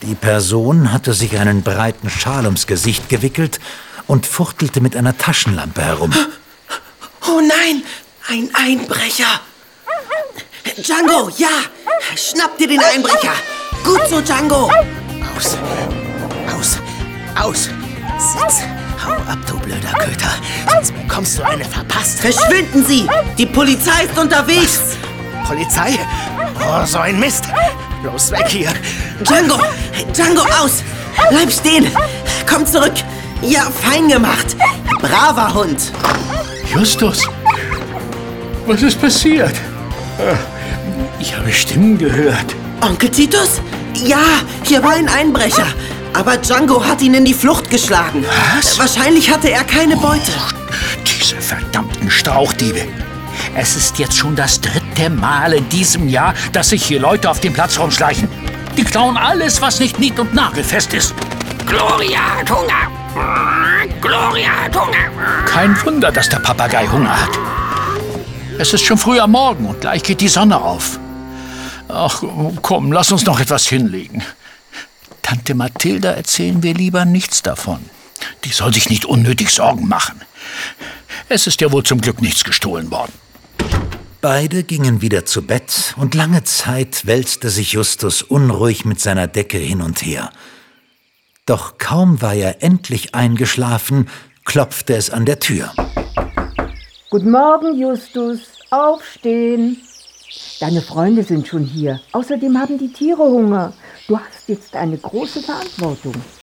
Die Person hatte sich einen breiten Schal ums Gesicht gewickelt und fuchtelte mit einer Taschenlampe herum. Oh nein, ein Einbrecher! Django, ja! Schnapp dir den Einbrecher! Gut so, Django! Aus! Sitz! Hau ab, du blöder Köter! Sonst bekommst du eine verpasst! Verschwinden Sie! Die Polizei ist unterwegs! Was? Polizei? Oh, so ein Mist! Los, weg hier! Django! Django, aus! Bleib stehen! Komm zurück! Ja, fein gemacht! Braver Hund! Justus! Was ist passiert? Ich habe Stimmen gehört. Onkel Titus? Ja, hier war ein Einbrecher. Aber Django hat ihn in die Flucht geschlagen. Was? Wahrscheinlich hatte er keine Beute. Diese verdammten Strauchdiebe. Es ist jetzt schon das 3. Mal in diesem Jahr, dass sich hier Leute auf dem Platz rumschleichen. Die klauen alles, was nicht nied- und nagelfest ist. Gloria hat Hunger. Gloria hat Hunger. Kein Wunder, dass der Papagei Hunger hat. Es ist schon früh am Morgen und gleich geht die Sonne auf. Ach, komm, lass uns noch etwas hinlegen. Tante Mathilda erzählen wir lieber nichts davon. Die soll sich nicht unnötig Sorgen machen. Es ist ja wohl zum Glück nichts gestohlen worden. Beide gingen wieder zu Bett und lange Zeit wälzte sich Justus unruhig mit seiner Decke hin und her. Doch kaum war er endlich eingeschlafen, klopfte es an der Tür. Guten Morgen, Justus. Aufstehen. Deine Freunde sind schon hier. Außerdem haben die Tiere Hunger. Du hast jetzt eine große Verantwortung.